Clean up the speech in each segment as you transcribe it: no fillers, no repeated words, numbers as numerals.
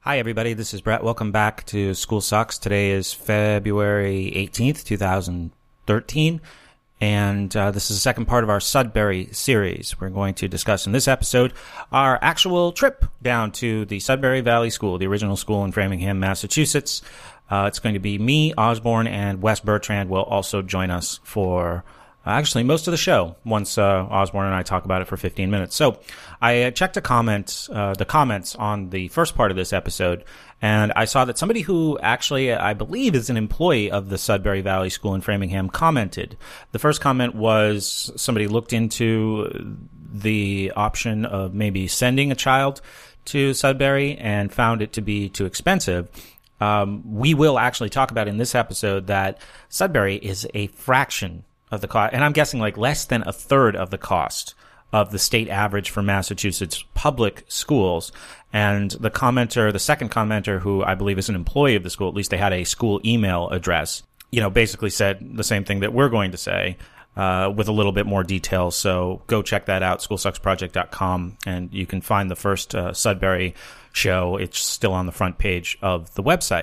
Hi, everybody. This is Brett. Welcome back to School Sucks. Today is February 18th, 2013, and this is the second part of our Sudbury series. We're going to discuss in this episode our actual trip down to the Sudbury Valley School, the original school in Framingham, Massachusetts. It's going to be me, Osborne, and Wes Bertrand will also join us for actually most of the show once Osborne and I talk about it for 15 minutes. So I checked the comments on the first part of this episode, and I saw that somebody who actually I believe is an employee of the Sudbury Valley School in Framingham commented. The first comment was somebody looked into the option of maybe sending a child to Sudbury and found it to be too expensive. We will actually talk about in this episode that Sudbury is a fraction of the cost, and I'm guessing like less than a third of the cost of the state average for Massachusetts public schools. And the second commenter, who I believe is an employee of the school, at least they had a school email address, basically said the same thing that we're going to say, with a little bit more detail. So go check that out, schoolsucksproject.com, and you can find the first Sudbury show. It's still on the front page of the website.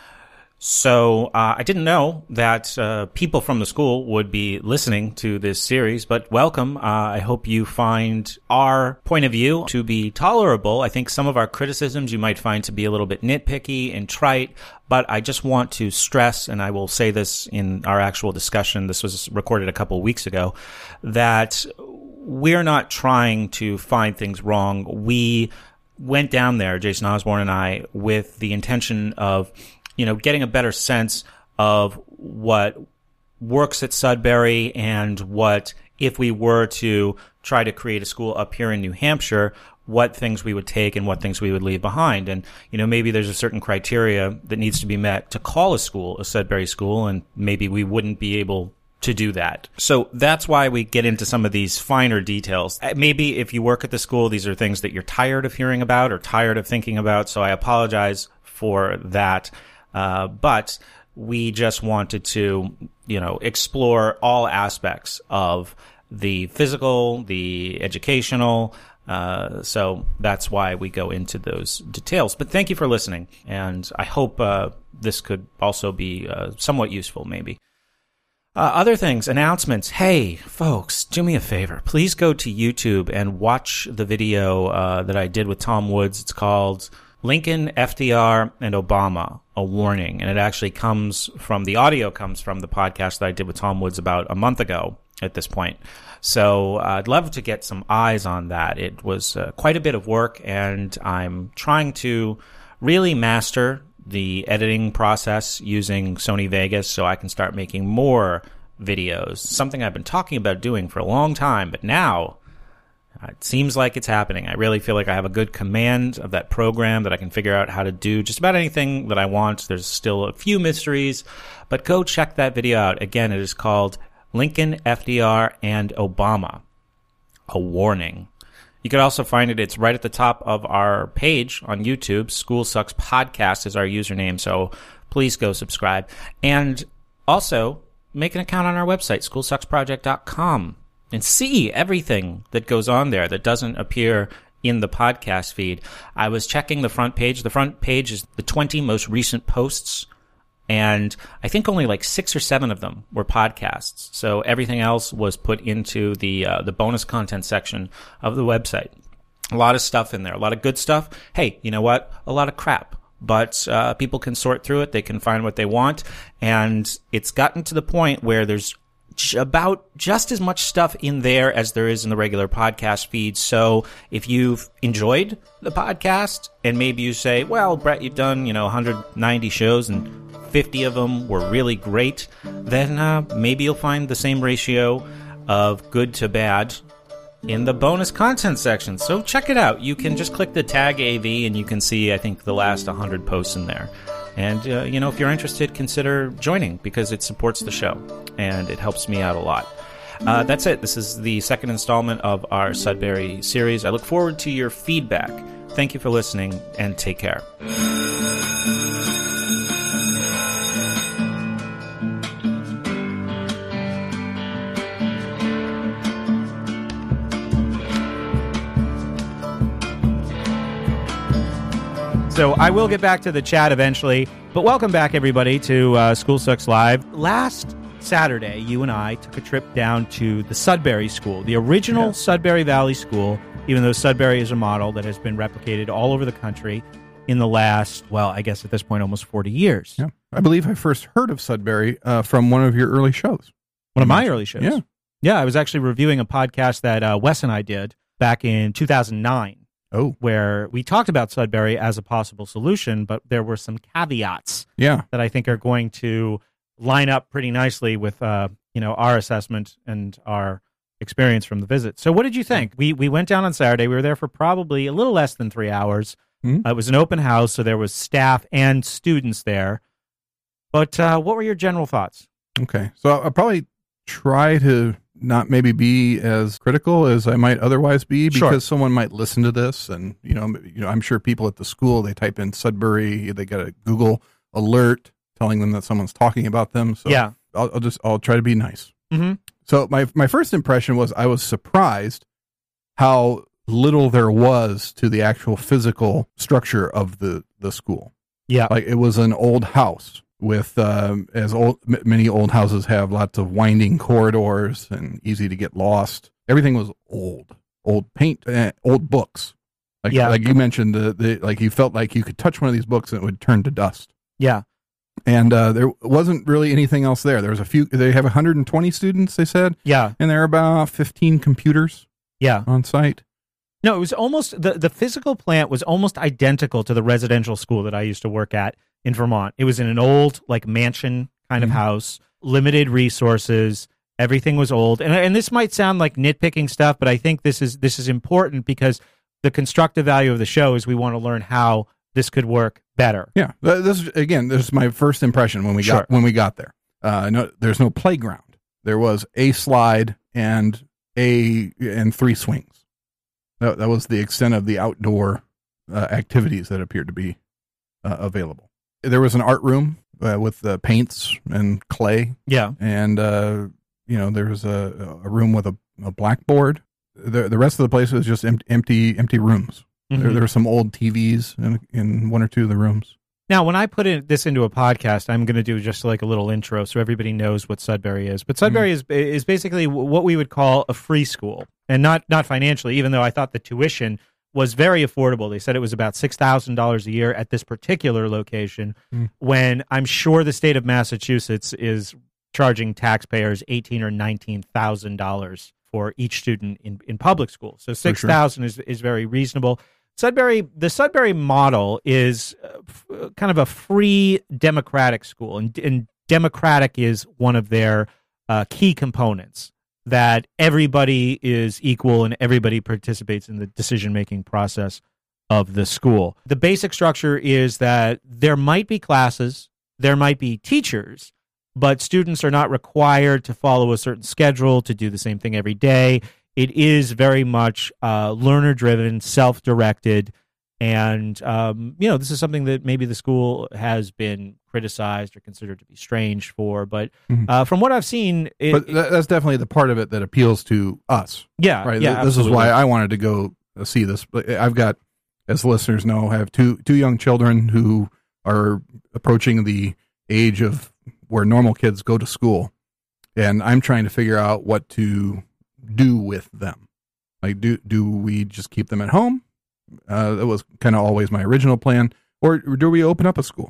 So I didn't know that people from the school would be listening to this series, but welcome. I hope you find our point of view to be tolerable. I think some of our criticisms you might find to be a little bit nitpicky and trite, but I just want to stress, and I will say this in our actual discussion, this was recorded a couple weeks ago, that we're not trying to find things wrong. We went down there, Jason Osborne and I, with the intention of getting a better sense of what works at Sudbury and what, if we were to try to create a school up here in New Hampshire, what things we would take and what things we would leave behind. And, maybe there's a certain criteria that needs to be met to call a school a Sudbury school, and maybe we wouldn't be able to do that. So that's why we get into some of these finer details. Maybe if you work at the school, these are things that you're tired of hearing about or tired of thinking about. So I apologize for that. But we just wanted to, explore all aspects of the physical, the educational. So that's why we go into those details. But thank you for listening. And I hope, this could also be, somewhat useful, maybe. Other things, announcements. Hey, folks, do me a favor. Please go to YouTube and watch the video, that I did with Tom Woods. It's called Lincoln, FDR, and Obama, a warning. And it actually the audio comes from the podcast that I did with Tom Woods about a month ago at this point. So I'd love to get some eyes on that. It was quite a bit of work, and I'm trying to really master the editing process using Sony Vegas so I can start making more videos, something I've been talking about doing for a long time, but now it seems like it's happening. I really feel like I have a good command of that program, that I can figure out how to do just about anything that I want. There's still a few mysteries, but go check that video out. Again, it is called Lincoln, FDR, and Obama, a warning. You could also find it. It's right at the top of our page on YouTube. School Sucks Podcast is our username, so please go subscribe. And also make an account on our website, schoolsucksproject.com. and see everything that goes on there that doesn't appear in the podcast feed. I was checking the front page. The front page is the 20 most recent posts, and I think only like 6 or 7 of them were podcasts. So everything else was put into the bonus content section of the website. A lot of stuff in there, a lot of good stuff. Hey, you know what? A lot of crap. But people can sort through it. They can find what they want. And it's gotten to the point where there's about just as much stuff in there as there is in the regular podcast feed. So if you've enjoyed the podcast and maybe you say, well, Brett, you've done, 190 shows and 50 of them were really great, then maybe you'll find the same ratio of good to bad in the bonus content section. So check it out. You can just click the tag AV and you can see, I think, the last 100 posts in there. And, if you're interested, consider joining because it supports the show and it helps me out a lot. That's it. This is the second installment of our Sudbury series. I look forward to your feedback. Thank you for listening and take care. So I will get back to the chat eventually, but welcome back, everybody, to School Sucks Live. Last Saturday, you and I took a trip down to the Sudbury School, the original Sudbury Valley School, even though Sudbury is a model that has been replicated all over the country in the last, well, I guess at this point, almost 40 years. Yeah. I believe I first heard of Sudbury from one of your early shows. One of my early shows? Yeah. Yeah, I was actually reviewing a podcast that Wes and I did back in 2009. Oh. Where we talked about Sudbury as a possible solution, but there were some caveats that I think are going to line up pretty nicely with our assessment and our experience from the visit. So what did you think? We went down on Saturday. We were there for probably a little less than 3 hours. Mm-hmm. It was an open house, so there was staff and students there. But what were your general thoughts? Okay. So I'll probably try to not maybe be as critical as I might otherwise be, because someone might listen to this and, I'm sure people at the school, they type in Sudbury, they got a Google alert telling them that someone's talking about them. So yeah. I'll try to be nice. Mm-hmm. So my first impression was I was surprised how little there was to the actual physical structure of the school. Yeah. Like it was an old house with, many old houses have, lots of winding corridors and easy to get lost. Everything was old paint, old books. Like you mentioned, like you felt like you could touch one of these books and it would turn to dust. Yeah. And there wasn't really anything else there. There was they have 120 students, they said. Yeah. And there are about 15 computers on site. No, it was almost, the physical plant was almost identical to the residential school that I used to work at in Vermont. It was in an old, like, mansion kind of house, limited resources, everything was old. And this might sound like nitpicking stuff, but I think this is important because the constructive value of the show is we want to learn how this could work better. Yeah. This is my first impression when we got there. No, there's no playground. There was a slide and 3 swings. That was the extent of the outdoor activities that appeared to be available. There was an art room with paints and clay. Yeah. And, there was a room with a blackboard. The rest of the place was just empty rooms. Mm-hmm. There were some old TVs in one or two of the rooms. Now, when I put this into a podcast, I'm going to do just like a little intro so everybody knows what Sudbury is. But Sudbury is basically what we would call a free school, and not financially, even though I thought the tuition was very affordable. They said it was about $6,000 a year at this particular location, when I'm sure the state of Massachusetts is charging taxpayers $18,000 or $19,000 for each student in public school. So $6,000 is very reasonable. The Sudbury model is kind of a free democratic school, and democratic is one of their key components, that everybody is equal and everybody participates in the decision-making process of the school. The basic structure is that there might be classes, there might be teachers, but students are not required to follow a certain schedule, to do the same thing every day. It is very much learner-driven, self-directed, and this is something that maybe the school has been criticized or considered to be strange for. But from what I've seen, that's definitely the part of it that appeals to us. Yeah, right. Yeah, this is why I wanted to go see this. I've got, as the listeners know, I have two young children who are approaching the age of where normal kids go to school, and I'm trying to figure out what to do with them. Like, do we just keep them at home? That was kind of always my original plan. Or do we open up a school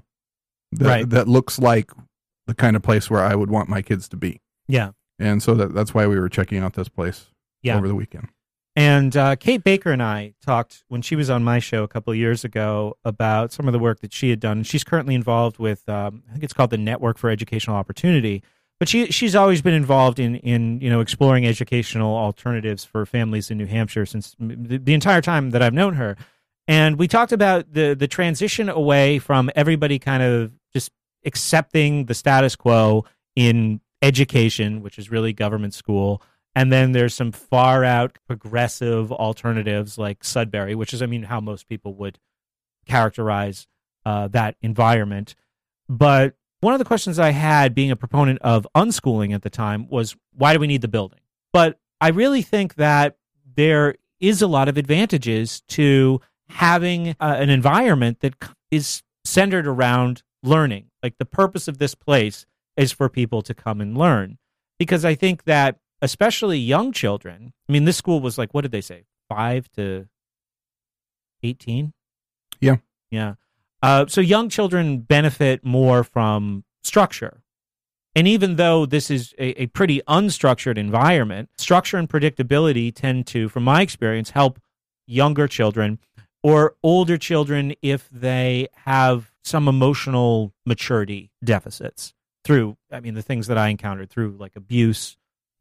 that looks like the kind of place where I would want my kids to be? Yeah. And so that's why we were checking out this place over the weekend. And Kate Baker and I talked when she was on my show a couple of years ago about some of the work that she had done. She's currently involved with, I think it's called the Network for Educational Opportunity. But she's always been involved in exploring educational alternatives for families in New Hampshire since the entire time that I've known her. And we talked about the transition away from everybody kind of just accepting the status quo in education, which is really government school. And then there's some far out progressive alternatives like Sudbury, which is, how most people would characterize that environment. But one of the questions I had, being a proponent of unschooling at the time, was why do we need the building? But I really think that there is a lot of advantages to having an environment that is centered around learning. Like the purpose of this place is for people to come and learn. Because I think that especially young children, I mean, this school was like, what did they say? 5 to 18? Yeah. Yeah. So young children benefit more from structure. And even though this is a pretty unstructured environment, structure and predictability tend to, from my experience, help younger children or older children if they have some emotional maturity deficits through, I mean, the things that I encountered through like abuse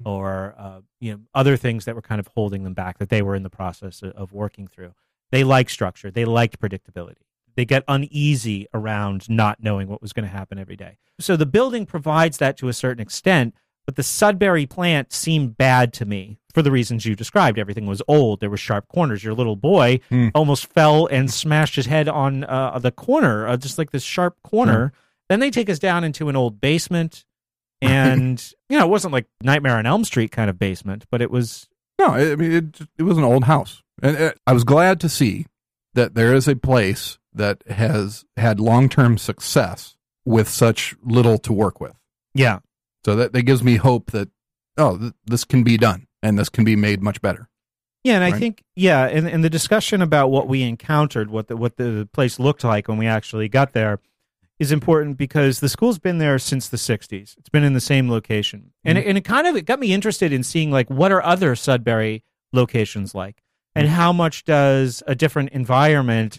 or other things that were kind of holding them back that they were in the process of working through. They like structure. They liked predictability. They get uneasy around not knowing what was going to happen every day. So the building provides that to a certain extent, but the Sudbury plant seemed bad to me for the reasons you described. Everything was old. There were sharp corners. Your little boy almost fell and smashed his head on the corner, just like this sharp corner. Then they take us down into an old basement. And, it wasn't like Nightmare on Elm Street kind of basement, but it was... No, I mean, it was an old house. And I was glad to see that there is a place that has had long-term success with such little to work with. Yeah. So that gives me hope that, this can be done and this can be made much better. Yeah, and right? I think, and the discussion about what we encountered, what the place looked like when we actually got there is important because the school's been there since the 60s. It's been in the same location. And it got me interested in seeing, like, what are other Sudbury locations like? And how much does a different environment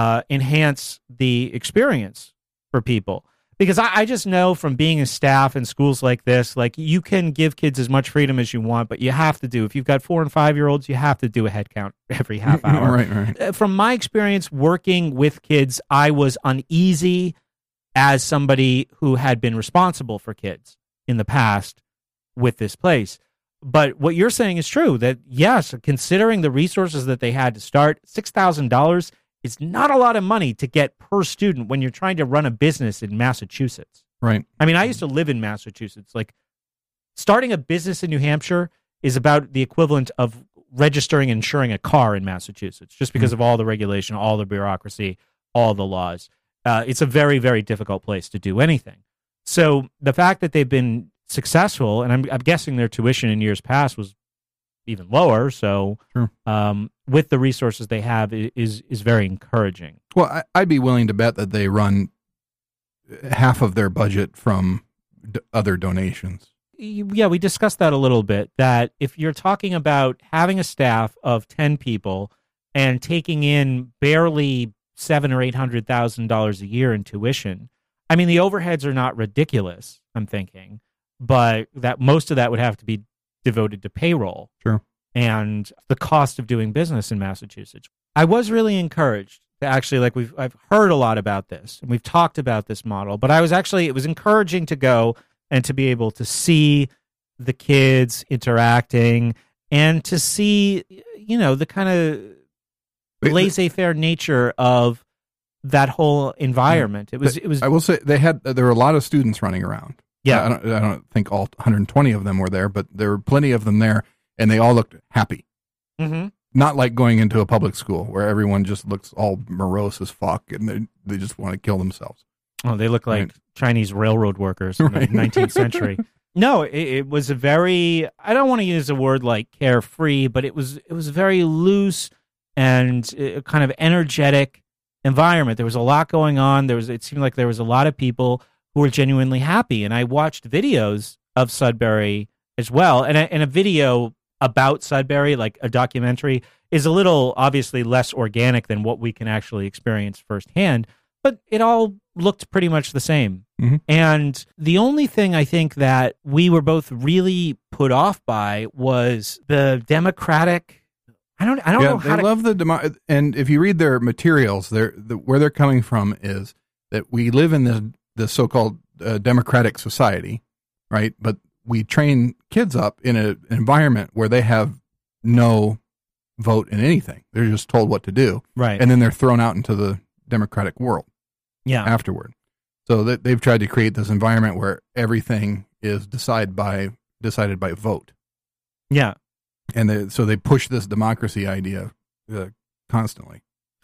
enhance the experience for people? Because I just know from being a staff in schools like this, like, you can give kids as much freedom as you want, but you have to do, if you've got 4 and 5-year-olds, you have to do a head count every half hour. Right. From my experience working with kids, I was uneasy as somebody who had been responsible for kids in the past with this place. But what you're saying is true, that yes, considering the resources that they had to start, $6,000 is not a lot of money to get per student when you're trying to run a business in Massachusetts. Right. I mean, I used to live in Massachusetts. Like, starting a business in New Hampshire is about the equivalent of registering and insuring a car in Massachusetts, just because of all the regulation, all the bureaucracy, all the laws. It's a very, very difficult place to do anything. So the fact that they've been successful, and I'm guessing their tuition in years past was even lower. So sure. With the resources they have is very encouraging. Well, I'd be willing to bet that they run half of their budget from other donations. Yeah, we discussed that a little bit, that if you're talking about having a staff of 10 people and taking in barely $700,000 or $800,000 a year in tuition, I mean, the overheads are not ridiculous, I'm thinking, but that most of that would have to be devoted to payroll. Sure. And the cost of doing business in Massachusetts. I was really encouraged to actually, like, I've heard a lot about this and we've talked about this model, but it was encouraging to go and to be able to see the kids interacting and to see, the kind of laissez-faire nature of that whole environment. It was. I will say there were a lot of students running around. Yeah, I don't think all 120 of them were there, but there were plenty of them there, and they all looked happy. Mm-hmm. Not like going into a public school where everyone just looks all morose as fuck and they just want to kill themselves. Oh, they look like Chinese railroad workers in the 19th century. No, it was a very, I don't want to use a word like carefree, but it was a very loose and kind of energetic environment. There was a lot going on. It seemed like there was a lot of people who were genuinely happy. And I watched videos of Sudbury as well. And a video about Sudbury, like a documentary, is a little obviously less organic than what we can actually experience firsthand, but it all looked pretty much the same. Mm-hmm. And the only thing I think that we were both really put off by was the democratic. I don't know how to love and if you read their materials, where they're coming from is that we live in the so-called democratic society, right? But we train kids up in an environment where they have no vote in anything. They're just told what to do, right? And then they're thrown out into the democratic world, afterward. So they've tried to create this environment where everything is decided by vote. Yeah. And so they push this democracy idea constantly.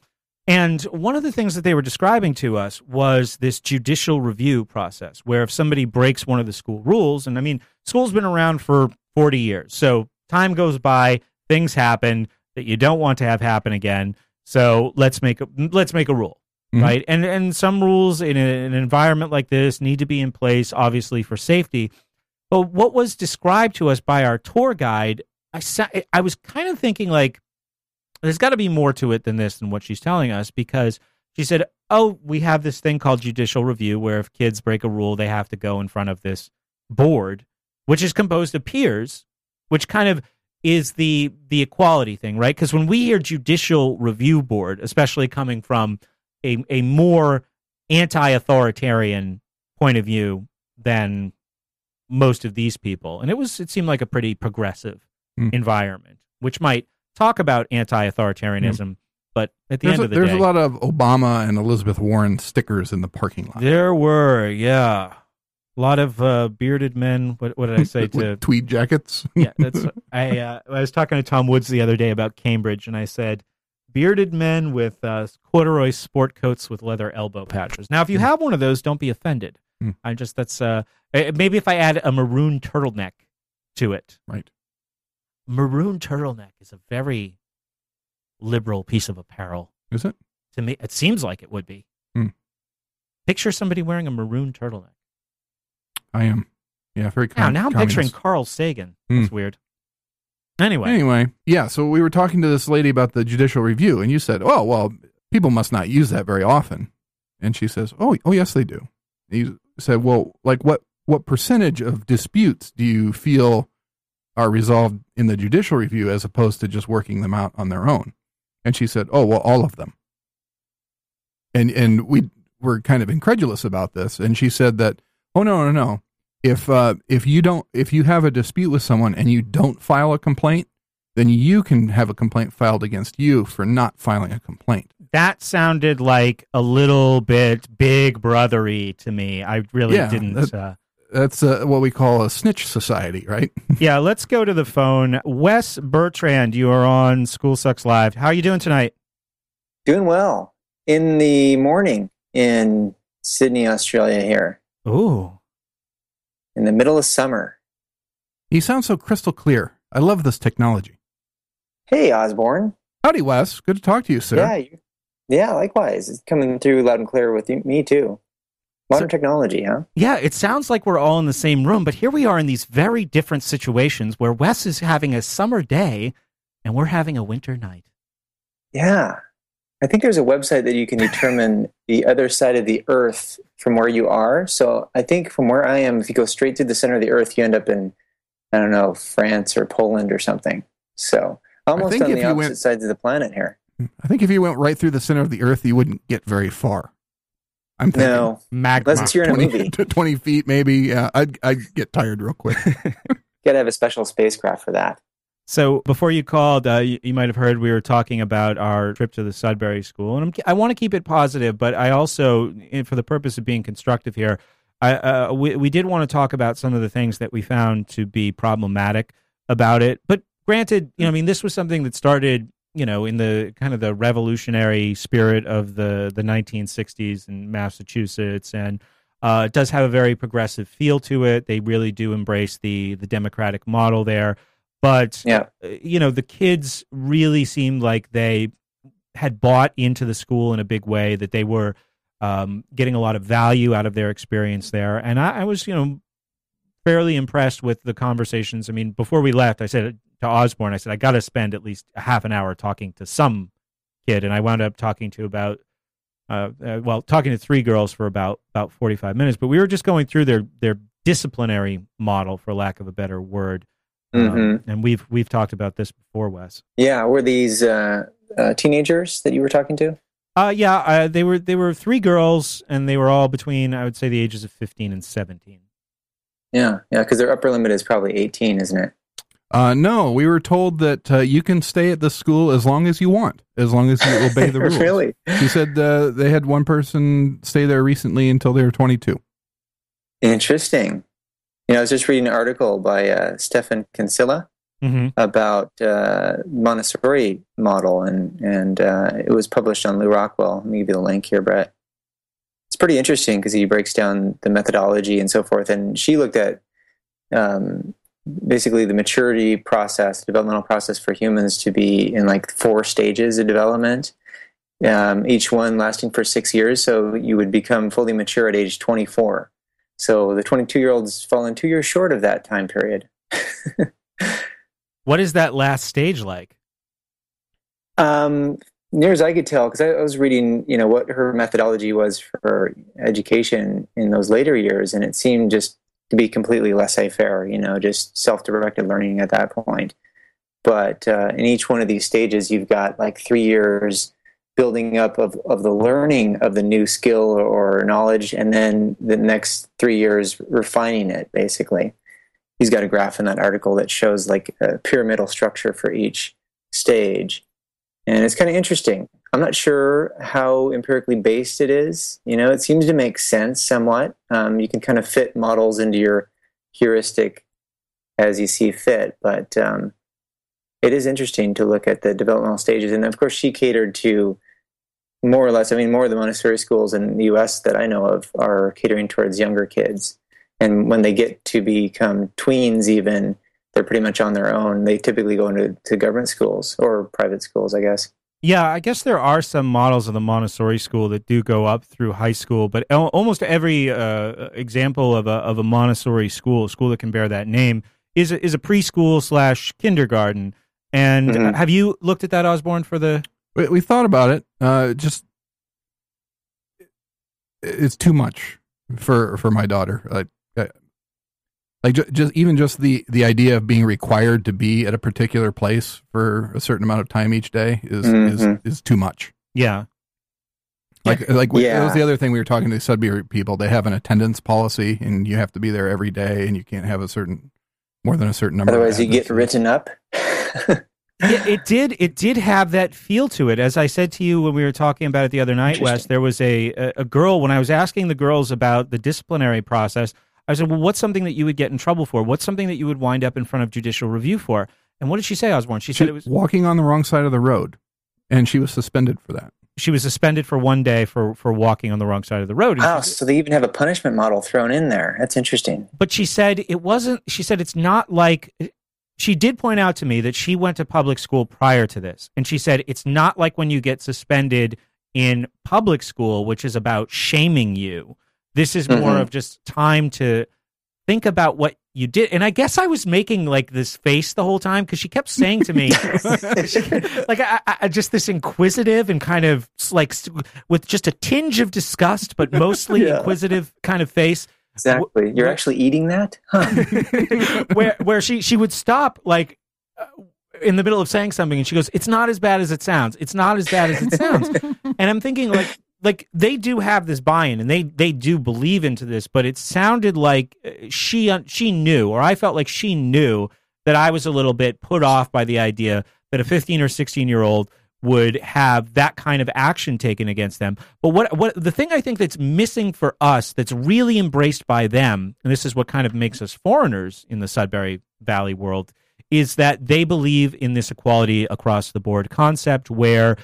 And one of the things that they were describing to us was this judicial review process, where if somebody breaks one of the school rules, and I mean, school's been around for 40 years, so time goes by, things happen that you don't want to have happen again. So let's make a rule, right? And some rules in an environment like this need to be in place, obviously, for safety. But what was described to us by our tour guide, I was kind of thinking like, there's got to be more to it than this, than what she's telling us, because she said, oh, we have this thing called judicial review where if kids break a rule, they have to go in front of this board, which is composed of peers, which kind of is the equality thing, right? Because when we hear judicial review board, especially coming from a more anti-authoritarian point of view than most of these people, and it seemed like a pretty progressive environment, which might talk about anti-authoritarianism, but at the end of the day, there's a lot of Obama and Elizabeth Warren stickers in the parking lot. There were, yeah, a lot of bearded men. What did I say to tweed jackets? Yeah, that's. I was talking to Tom Woods the other day about Cambridge, and I said bearded men with corduroy sport coats with leather elbow patches. Now, if you have one of those, don't be offended. That's maybe if I add a maroon turtleneck to it, right? Maroon turtleneck is a very liberal piece of apparel. Is it? To me, it seems like it would be. Picture somebody wearing a maroon turtleneck. I am. Yeah, very now I'm picturing Carl Sagan. That's weird. Anyway, yeah, so we were talking to this lady about the judicial review, and you said, oh, well, people must not use that very often. And she says, oh, yes, they do. And you said, well, like what percentage of disputes do you feel are resolved in the judicial review as opposed to just working them out on their own? And she said, oh, well, all of them. And we were kind of incredulous about this. And she said that, oh, no. If you have a dispute with someone and you don't file a complaint, then you can have a complaint filed against you for not filing a complaint. That sounded like a little bit Big Brother-y to me. I really didn't. That's what we call a snitch society, right? Yeah, let's go to the phone. Wes Bertrand, you are on School Sucks Live. How are you doing tonight? Doing well. In the morning in Sydney, Australia here. Ooh. In the middle of summer. You sound so crystal clear. I love this technology. Hey, Osborne. Howdy, Wes. Good to talk to you, sir. Yeah, likewise. It's coming through loud and clear with me, too. Modern technology, huh? Yeah, it sounds like we're all in the same room, but here we are in these very different situations where Wes is having a summer day and we're having a winter night. Yeah. I think there's a website that you can determine the other side of the Earth from where you are. So I think from where I am, if you go straight through the center of the Earth, you end up in, I don't know, France or Poland or something. So almost on the opposite sides of the planet here. I think if you went right through the center of the Earth, you wouldn't get very far. I'm thinking no, magma. Unless you're in a movie. 20 feet, maybe. Yeah, I'd get tired real quick. Got to have a special spacecraft for that. So before you called, you might have heard we were talking about our trip to the Sudbury School, and I want to keep it positive, but I also, for the purpose of being constructive here, we did want to talk about some of the things that we found to be problematic about it. But granted, this was something that started, in the kind of the revolutionary spirit of the 1960s in Massachusetts, and it does have a very progressive feel to it. They really do embrace the democratic model there. But, the kids really seemed like they had bought into the school in a big way, that they were getting a lot of value out of their experience there. And I was, fairly impressed with the conversations. I mean, before we left, I said to Osborne, I got to spend at least a half an hour talking to some kid. And I wound up talking to talking to three girls for about 45 minutes. But we were just going through their disciplinary model, for lack of a better word. And we've talked about this before, Wes. Yeah, were these teenagers that you were talking to? They were three girls, and they were all between, I would say, the ages of 15 and 17. Yeah, because their upper limit is probably 18, isn't it? No, we were told that you can stay at the school as long as you want, as long as you obey the rules. Really? She said they had one person stay there recently until they were 22. Interesting. I was just reading an article by Stefan Kinsella, about Montessori model, and it was published on Lou Rockwell. Let me give you the link here, Brett. It's pretty interesting because he breaks down the methodology and so forth. And she looked at basically the maturity process, developmental process for humans to be in like 4 stages of development, each one lasting for 6 years. So you would become fully mature at age 24. So the 22-year-olds fallen 2 years short of that time period. What is that last stage like? Near as I could tell, because I was reading, what her methodology was for education in those later years, and it seemed just to be completely laissez-faire, just self-directed learning at that point. But in each one of these stages, you've got like 3 years building up of the learning of the new skill or knowledge, and then the next 3 years refining it, basically. He's got a graph in that article that shows like a pyramidal structure for each stage. And it's kind of interesting. I'm not sure how empirically based it is. It seems to make sense somewhat. You can kind of fit models into your heuristic as you see fit. But it is interesting to look at the developmental stages. And of course, she catered to more or less, more of the Montessori schools in the U.S. that I know of are catering towards younger kids. And when they get to become tweens even, they're pretty much on their own. They typically go into government schools or private schools, I guess. Yeah, I guess there are some models of the Montessori school that do go up through high school, but almost every example of a Montessori school, a school that can bear that name, is a preschool / kindergarten. And have you looked at that, Osborne, for the... We thought about it. It's too much for my daughter. Just the idea of being required to be at a particular place for a certain amount of time each day is too much. Yeah. That was the other thing we were talking to the Sudbury people. They have an attendance policy, and you have to be there every day, and you can't have more than a certain number. Otherwise, you get written up. Yeah, it did have that feel to it. As I said to you when we were talking about it the other night, Wes, there was a girl, when I was asking the girls about the disciplinary process, I said, well, what's something that you would get in trouble for? What's something that you would wind up in front of judicial review for? And what did she say, Osborne? She said it was walking on the wrong side of the road, and she was suspended for that. She was suspended for 1 day for walking on the wrong side of the road. Wow, so they even have a punishment model thrown in there. That's interesting. But she said it's not like... She did point out to me that she went to public school prior to this. And she said it's not like when you get suspended in public school, which is about shaming you. This is more of just time to think about what you did. And I guess I was making like this face the whole time because she kept saying to me, like, I just this inquisitive and kind of like with just a tinge of disgust, but mostly inquisitive kind of face. Exactly. You're actually eating that? Huh. where she would stop like in the middle of saying something and she goes, it's not as bad as it sounds. It's not as bad as it sounds. And I'm thinking like they do have this buy-in and they do believe into this, but it sounded like she knew, or I felt like she knew that I was a little bit put off by the idea that a 15 or 16-year-old would have that kind of action taken against them. But what the thing I think that's missing for us, that's really embraced by them, and this is what kind of makes us foreigners in the Sudbury Valley world, is that they believe in this equality across the board concept where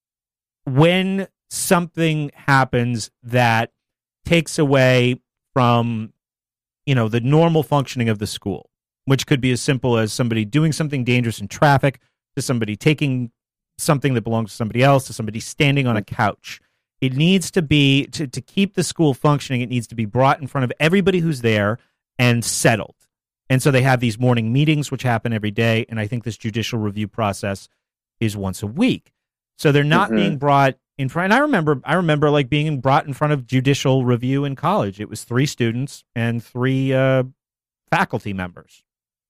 when something happens that takes away from, the normal functioning of the school, which could be as simple as somebody doing something dangerous in traffic, to somebody taking something that belongs to somebody else, to somebody standing on a couch. It needs to be, to keep the school functioning, it needs to be brought in front of everybody who's there and settled. And so they have these morning meetings, which happen every day, and I think this judicial review process is once a week. So they're not being brought in front. And I remember like being brought in front of judicial review in college. It was 3 students and 3 faculty members.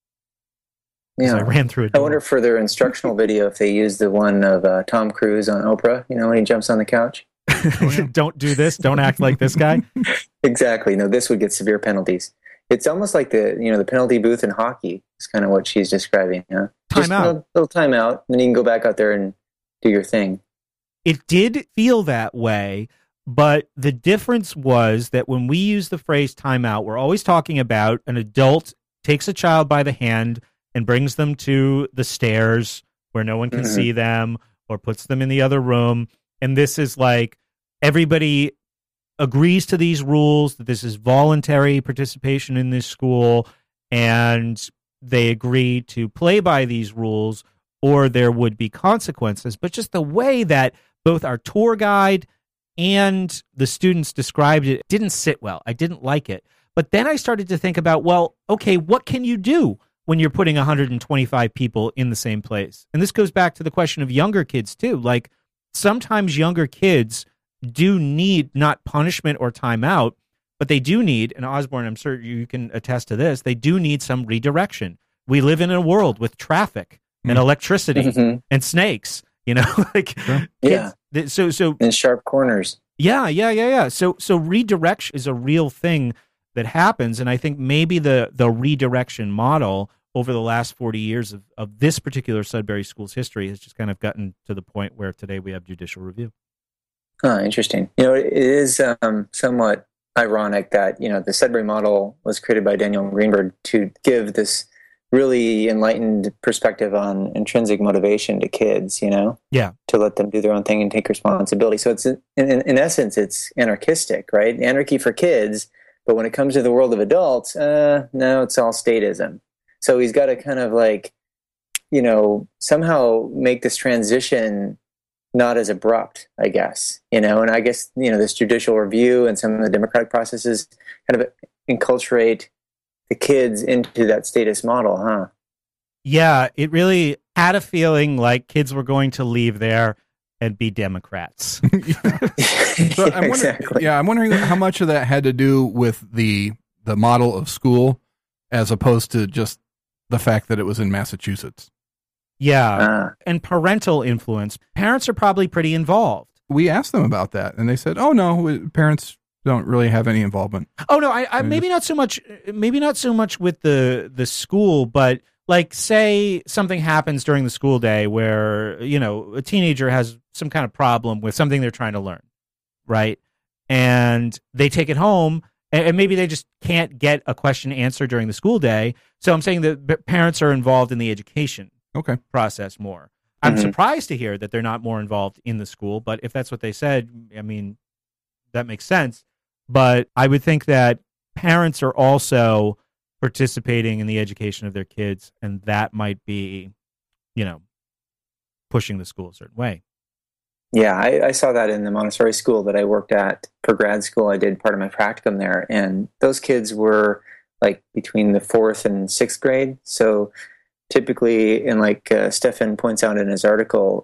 Yeah, I ran through it. I wonder for their instructional video if they use the one of Tom Cruise on Oprah, when he jumps on the couch. Don't do this. Don't act like this guy. Exactly. No, this would get severe penalties. It's almost like the penalty booth in hockey is kind of what she's describing. Just Timeout. Little timeout, then you can go back out there and do your thing. It did feel that way, but the difference was that when we use the phrase timeout, we're always talking about an adult takes a child by the hand and brings them to the stairs where no one can see them, or puts them in the other room. And this is like, everybody agrees to these rules, that this is voluntary participation in this school, and they agree to play by these rules or there would be consequences. But just the way that both our tour guide and the students described it didn't sit well. I didn't like it. But then I started to think about, well, okay, what can you do when you're putting 125 people in the same place? And this goes back to the question of younger kids too. Like, sometimes younger kids do need not punishment or timeout, but they do need, and Osborne, I'm sure you can attest to this, they do need some redirection. We live in a world with traffic and electricity and snakes, you know, like, yeah. So and sharp corners. Yeah. So redirection is a real thing that happens. And I think maybe the redirection model over the last 40 years of this particular Sudbury School's history has just kind of gotten to the point where today we have judicial review. Oh, interesting. You know, it is somewhat ironic that, you know, the Sudbury model was created by Daniel Greenberg to give this really enlightened perspective on intrinsic motivation to kids, you know? Yeah. To let them do their own thing and take responsibility. So it's, in essence, it's anarchistic, right? Anarchy for kids, but when it comes to the world of adults, no, it's all statism. So he's got to kind of like, you know, somehow make this transition not as abrupt, I guess, you know, and I guess, you know, this judicial review and some of the democratic processes kind of enculturate the kids into that status model, huh? Yeah, it really had a feeling like kids were going to leave there and be Democrats. So Exactly. I'm wondering how much of that had to do with the model of school as opposed to just the fact that it was in Massachusetts. Yeah, and parental influence. Parents are probably pretty involved. We asked them about that, and they said, "Oh no, parents don't really have any involvement." Oh no, I maybe not so much. Maybe not so much with the school, but like, say something happens during the school day where, you know, a teenager has some kind of problem with something they're trying to learn, right? And they take it home, and maybe they just can't get a question answered during the school day. So I'm saying that parents are involved in the education process more. I'm surprised to hear that they're not more involved in the school, but if that's what they said, I mean, that makes sense. But I would think that parents are also participating in the education of their kids, and that might be, you know, pushing the school a certain way. Yeah, I saw that in the Montessori school that I worked at for grad school. I did part of my practicum there, and those kids were like between the 4th and 6th grade. So typically, and like Stefan points out in his article,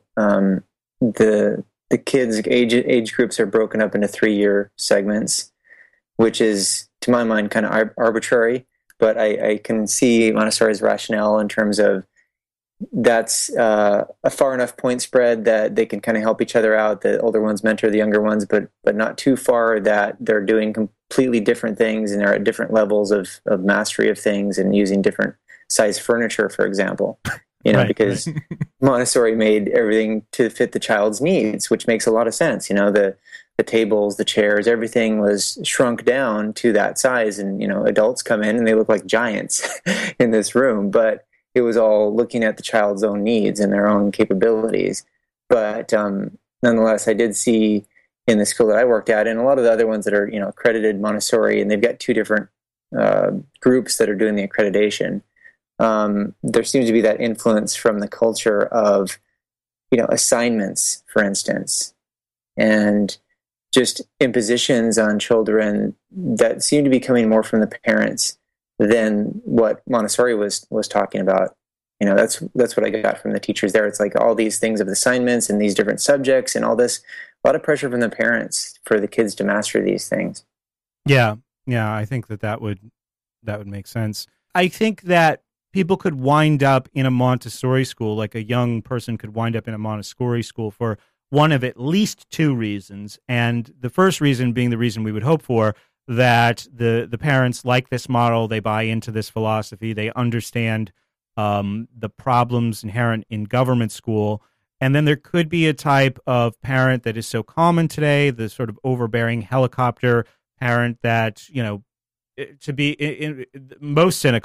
the kids' age groups are broken up into 3-year segments, which is, to my mind, kind of arbitrary. But I can see Montessori's rationale in terms of that's a far enough point spread that they can kind of help each other out. The older ones mentor the younger ones, but not too far that they're doing completely different things and are at different levels of mastery of things and using different size furniture, for example, you know, because Montessori made everything to fit the child's needs, which makes a lot of sense. You know, the tables, the chairs, everything was shrunk down to that size. And, you know, adults come in and they look like giants in this room, but it was all looking at the child's own needs and their own capabilities. But nonetheless, I did see in the school that I worked at, and a lot of the other ones that are, you know, accredited Montessori, and they've got 2 different groups that are doing the accreditation. There seems to be that influence from the culture of, you know, assignments, for instance, and just impositions on children that seem to be coming more from the parents than what Montessori was talking about. You know, that's what I got from the teachers there. It's like all these things of assignments and these different subjects and all this, a lot of pressure from the parents for the kids to master these things. Yeah, I think that would make sense. I think that people could wind up in a Montessori school, like a young person could wind up in a Montessori school for one of at least 2 reasons. And the first reason being the reason we would hope for, that the parents like this model, they buy into this philosophy, they understand the problems inherent in government school. And then there could be a type of parent that is so common today, the sort of overbearing helicopter parent that, you know, to be most cynical,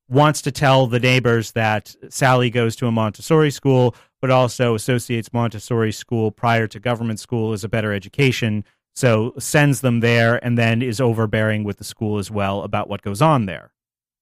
wants to tell the neighbors that Sally goes to a Montessori school, but also associates Montessori school prior to government school as a better education, so sends them there and then is overbearing with the school as well about what goes on there.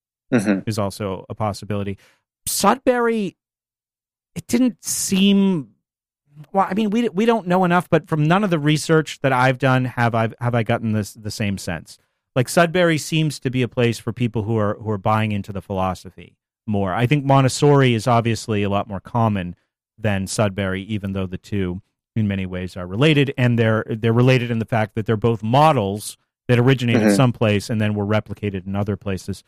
Is also a possibility. Sudbury, it didn't seem... Well, I mean, we don't know enough, but from none of the research that I've done have I gotten the same sense. Like Sudbury seems to be a place for people who are buying into the philosophy more. I think Montessori is obviously a lot more common than Sudbury, even though the two in many ways are related, and they're related in the fact that they're both models that originated someplace and then were replicated in other places.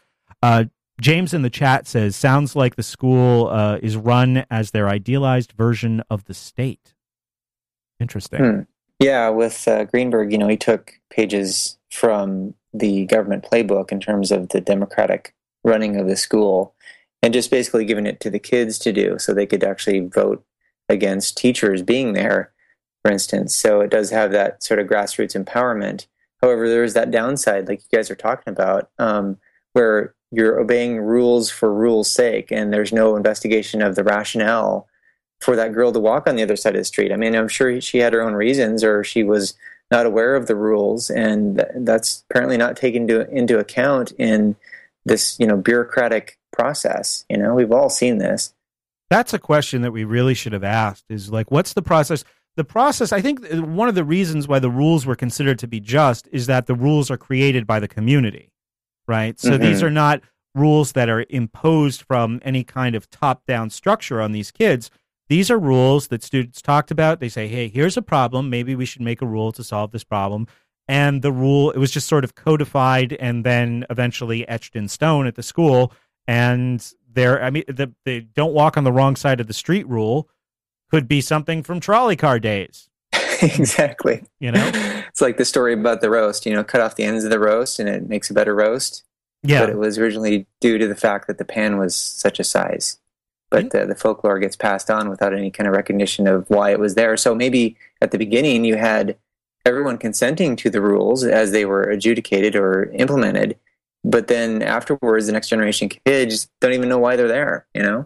James in the chat says, sounds like the school is run as their idealized version of the state. Interesting. Yeah, with Greenberg, he took pages from the government playbook in terms of the democratic running of the school and just basically giving it to the kids to do so they could actually vote against teachers being there, for instance. So it does have that sort of grassroots empowerment. However, there is that downside, like you guys are talking about, where you're obeying rules for rules' sake, and there's no investigation of the rationale for that girl to walk on the other side of the street. I mean, I'm sure she had her own reasons, or she was not aware of the rules, and that's apparently not taken into account in this, bureaucratic process. We've all seen this. That's a question that we really should have asked, is like, what's the process? The process, I think one of the reasons why the rules were considered to be just is that the rules are created by the community. Right. So these are not rules that are imposed from any kind of top-down structure on these kids. These are rules that students talked about. They say, hey, here's a problem. Maybe we should make a rule to solve this problem. And the rule, it was just sort of codified and then eventually etched in stone at the school. And the don't walk on the wrong side of the street rule could be something from trolley car days. Exactly. It's like the story about the roast, cut off the ends of the roast and it makes a better roast. Yeah. But it was originally due to the fact that the pan was such a size. But the folklore gets passed on without any kind of recognition of why it was there. So maybe at the beginning you had everyone consenting to the rules as they were adjudicated or implemented. But then afterwards, the next generation kids don't even know why they're there,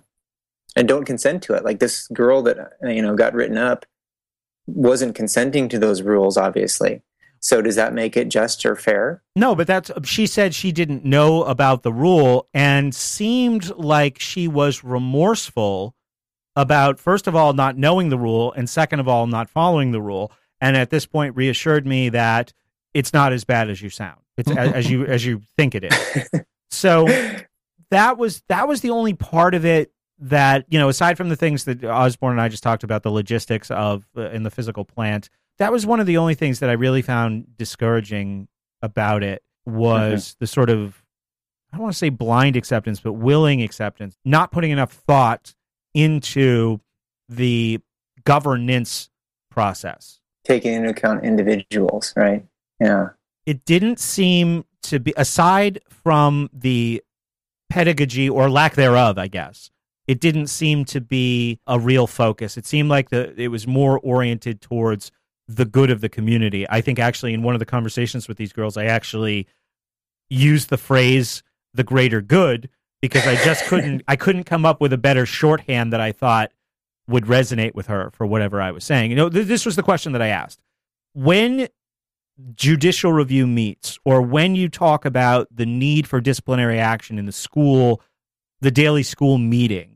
and don't consent to it. Like this girl that, got written up wasn't consenting to those rules, obviously. So does that make it just or fair? No, but she said she didn't know about the rule and seemed like she was remorseful about, first of all, not knowing the rule, and second of all, not following the rule. And at this point reassured me that it's not as bad as you sound. It's as you think it is. So that was the only part of it that, aside from the things that Osborne and I just talked about, the logistics of in the physical plant, that was one of the only things that I really found discouraging about it was the sort of, I don't want to say blind acceptance, but willing acceptance, not putting enough thought into the governance process. Taking into account individuals, right? Yeah. It didn't seem to be, aside from the pedagogy or lack thereof, I guess, it didn't seem to be a real focus. It seemed like it was more oriented towards the good of the community. I think actually in one of the conversations with these girls, I actually used the phrase "the greater good" because I just couldn't come up with a better shorthand that I thought would resonate with her for whatever I was saying. This was the question that I asked. When judicial review meets, or when you talk about the need for disciplinary action in the school, the daily school meeting,